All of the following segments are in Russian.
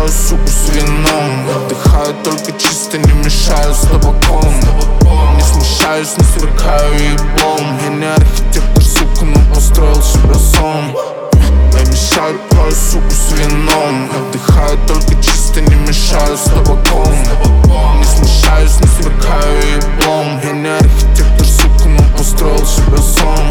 суку с вином. Отдыхаю только чисто, не мешаю с табаком. Не смущаюсь, не сверкаю еблом. Я не архитектор, сука, но построил себе сон. Я мешаю твою суку с вином. Отдыхаю только чисто, не мешаю с табаком. Не смущаюсь, не сверкаю еблом. Я не архитектор, сука, но построил себе сон.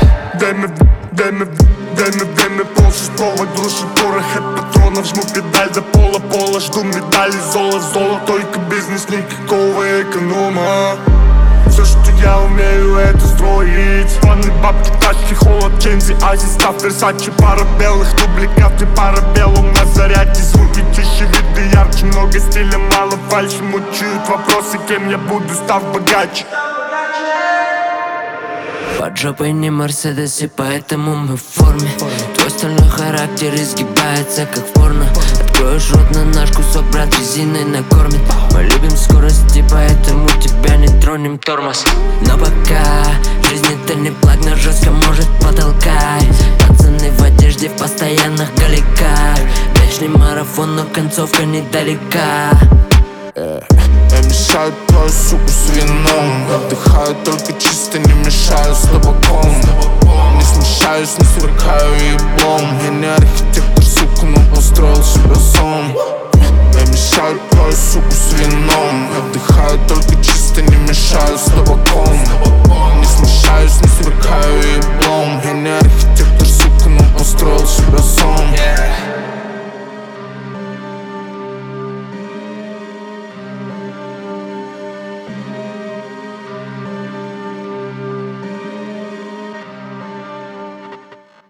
Дай мне полшестого, глушу порох от патронов. Жму педаль до пола, жду медали. Золо, только бизнес, никакого эконома. Все, что я умею, это строить. Планы, бабки, тачки, холод, джинсы, Азистав, Версачи, пара белых дубликаты, пара белым на зарядке. Звуки тише, виды ярче, много стиля, мало фальши. Мучают вопросы, кем я буду, став богаче. Под жопой не Мерседес, и поэтому мы в форме. Твой стальной характер изгибается, как в порно. Откроешь рот на наш кусок, брат, резиной накормит. Мы любим скорости, поэтому тебя не тронем, тормоз. Но пока жизнь это не плаг, но жестко может потолкай. Пацаны в одежде в постоянных галиках. Вечный марафон, но концовка недалека. Я мешаю твою суку с вином. Отдыхаю только чисто, не мешаю с табаком. Не смущаюсь, не сверкаю еблом. Я не архитектор, сука, но построил себе сон. Я мешаю твою суку с вином. Отдыхаю только чисто, не мешаю с табаком. Не смущаюсь, не сверкаю еблом. Я не архитектор, сука, но построил себе сон.